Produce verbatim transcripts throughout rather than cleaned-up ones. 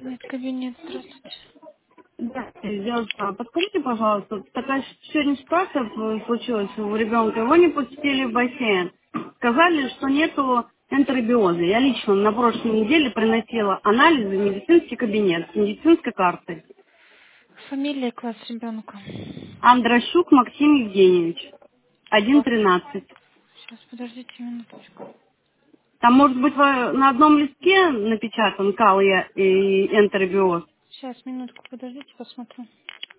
Нет, кабинет, здравствуйте. Да, девушка, подскажите, пожалуйста, такая сегодня ситуация э, случилась у ребенка, его не пустили в бассейн. Сказали, что нету энтеробиоза. Я лично на прошлой неделе приносила анализы в медицинский кабинет с медицинской картой. Фамилия и класс ребенка. Андрощук Максим Евгеньевич, один Класс. тринадцать. Сейчас, подождите минуточку. Там может быть во- на одном листке напечатан кал и и энтеробиоз. Сейчас, минутку, подождите, посмотрю.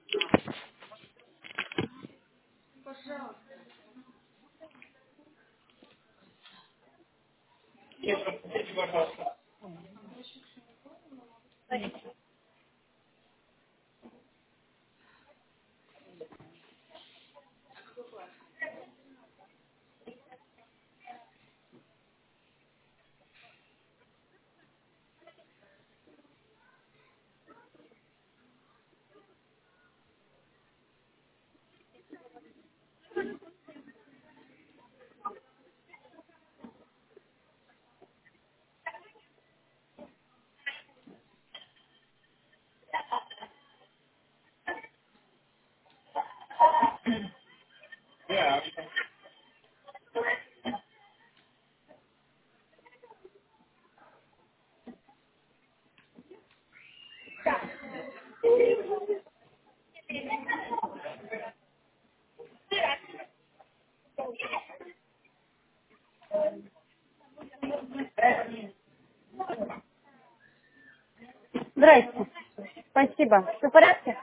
Здрасте. Спасибо. Все в порядке?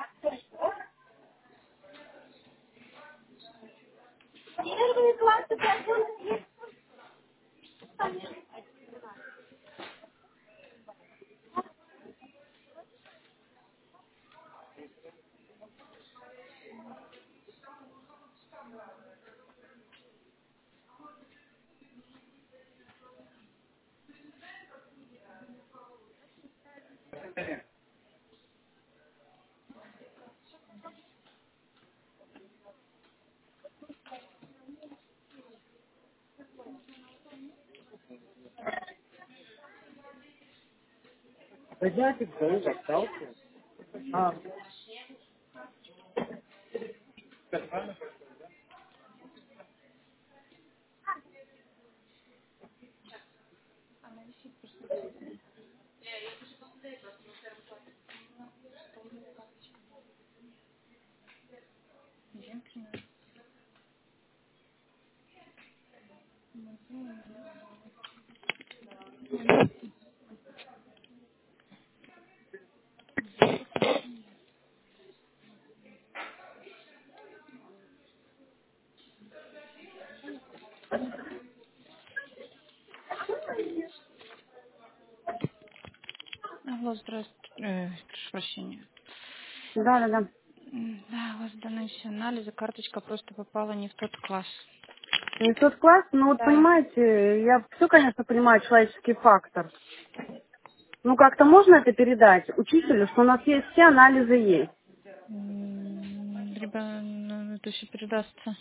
Алло, здравствуйте. Э, прошу прощения. Да, да, да. М, Да, у вас даны все анализы, карточка просто попала не в тот класс. Не тот класс, но вот Да. понимаете, я все, конечно, понимаю человеческий фактор. Ну, как-то можно это передать учителю, что у нас есть все анализы есть. М, Либо ну, это все передастся.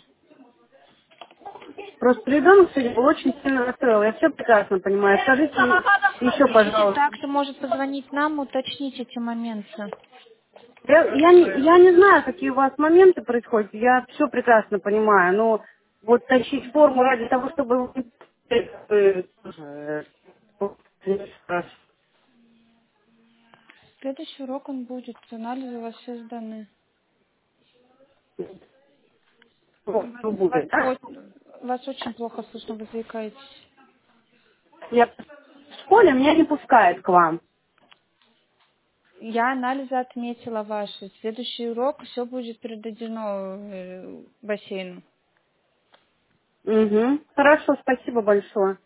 Просто ребенок сегодня был очень сильно расстроил. Я все прекрасно понимаю. Скажите еще, Если пожалуйста. так, то может позвонить нам, уточнить эти моменты. Я, я, не, я не знаю, какие у вас моменты происходят. Я все прекрасно понимаю. Но вот тащить форму ради того, чтобы... э, э, Следующий урок он будет. Анализы у вас все сданы. Вас, вас будет, да? о- вас очень плохо слышно, вы заикаетесь. Я в школе меня не пускают к вам. Я анализы отметила ваши. Следующий урок все будет передадено э, бассейну. Угу. Хорошо, спасибо большое.